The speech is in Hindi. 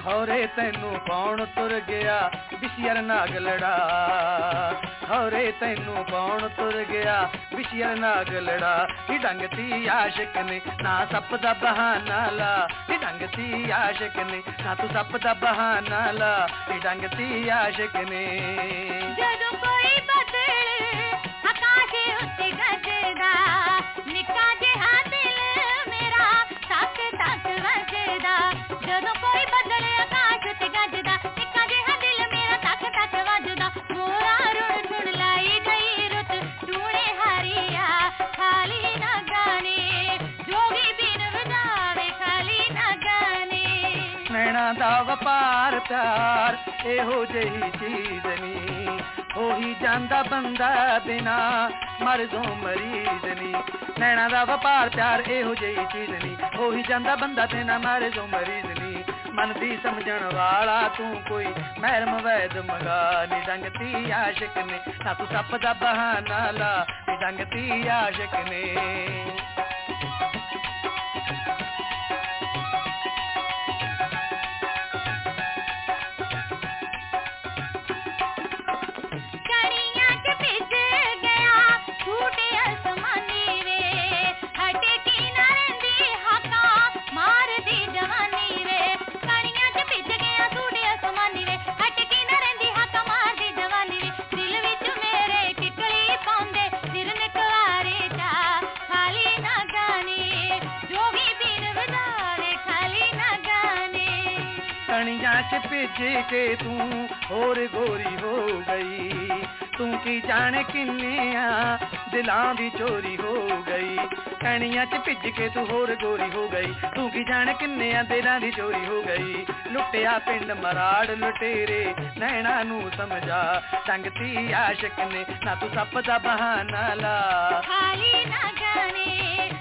खौरे तैनू कौन तुर गया बिशियर नाग लड़ा, खौरे तैनू कौन तुर गया बिशियर नाग लड़ा। नी डंगती आशिक ने ना सप दा बहाना ला, नी डंगती आशिक ने ना तू सप दा बहाना ला, नी डंगती आशिक ने। जदों कोई बदल आकाश उत्ते गजदा, निक्का जिहा दिल मेरा तक तक वजदा। जदों कोई बदल आकाश उत्ते गजदा, निक्का जिहा दिल मेरा तक तक वजदा। मोरा रुण रुण लाई गई रुत टूणे हरिया, खाली ना गाने जोगी बिन बजावे खाली ना गाने। नैना दा वपार प्यार एहो जही चीज नी, हो ही जांदा बंदा बिना मर्जों मरीज नी। नैना दा वपार प्यार एहो जही चीज नी, हो ही जांदा बंदा बिना मर्जों मरीज नी। मन दी समझण वाला तू कोई महरम वैद मंगा, नी डंगती आशिक ने ना तू सप दा बहाना ला, नी डंगती आशिक ने। भिज के तू होर गोरी हो गई, तू की जाने किन्निया दिलां दी चोरी हो गई। कणियां च भिज के तू होर गोरी हो गई, तू की जाने किन्निया दिलां दी चोरी हो गई। लुटिया पिंड मराड़ लुटेरे नैना नू समझा, डंगती आशिक ने ना तू सप दा बहाना ला, खाली ना गाने